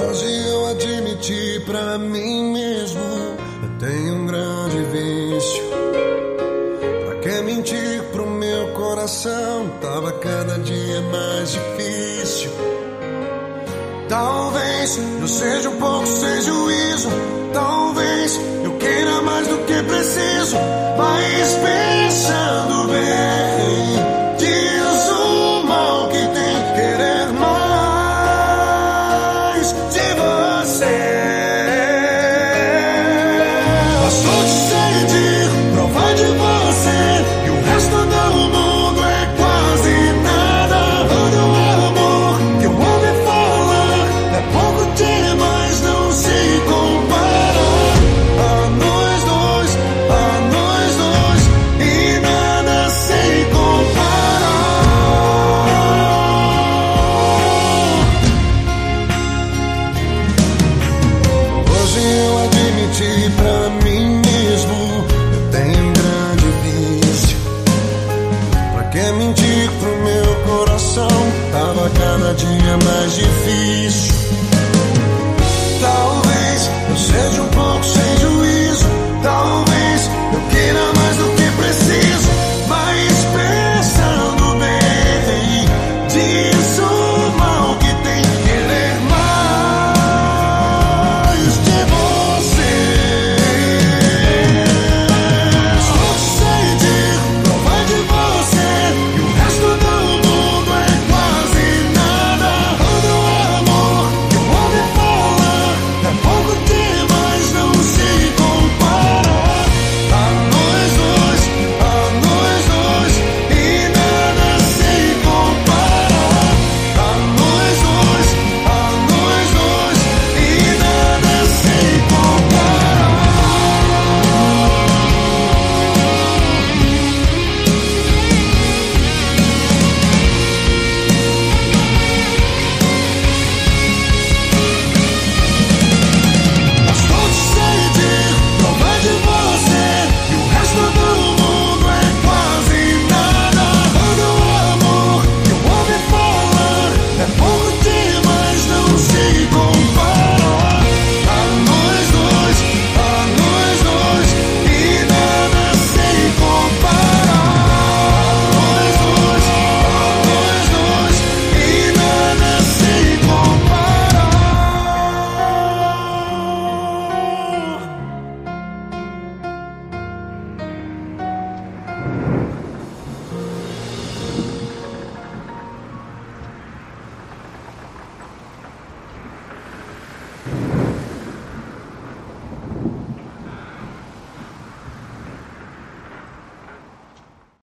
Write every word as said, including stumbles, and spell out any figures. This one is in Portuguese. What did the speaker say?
Hoje eu admiti pra mim mesmo, eu tenho um grande vício. Pra que mentir pro meu coração? Tava cada dia mais difícil. Talvez eu seja um pouco sem juízo, talvez eu queira mais do que preciso, mas pensando bem, diz o mal que tem querer mais de você. Passou de sentir, provar de você, e o resto do mundo é quase nada. Todo o amor que eu ouvi falar é pouco demais, não se compara a nós dois, a nós dois, e nada se compara. Hoje eu admiti pra mim mesmo, eu tenho um grande vício. Pra que mentir pro meu coração? Tava cada dia mais difícil.